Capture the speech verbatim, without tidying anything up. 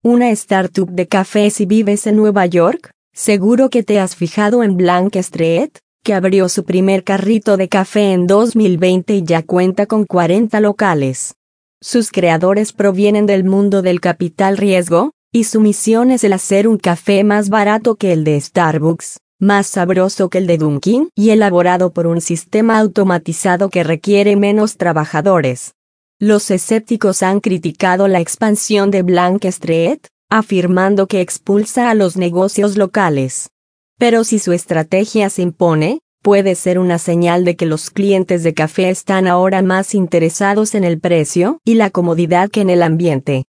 una startup de café. Si vives en Nueva York, seguro que te has fijado en Blank Street, que abrió su primer carrito de café en dos mil veinte y ya cuenta con cuarenta locales. Sus creadores provienen del mundo del capital riesgo, y su misión es el hacer un café más barato que el de Starbucks, más sabroso que el de Dunkin' y elaborado por un sistema automatizado que requiere menos trabajadores. Los escépticos han criticado la expansión de Blank Street, afirmando que expulsa a los negocios locales. Pero si su estrategia se impone, puede ser una señal de que los clientes de café están ahora más interesados en el precio y la comodidad que en el ambiente.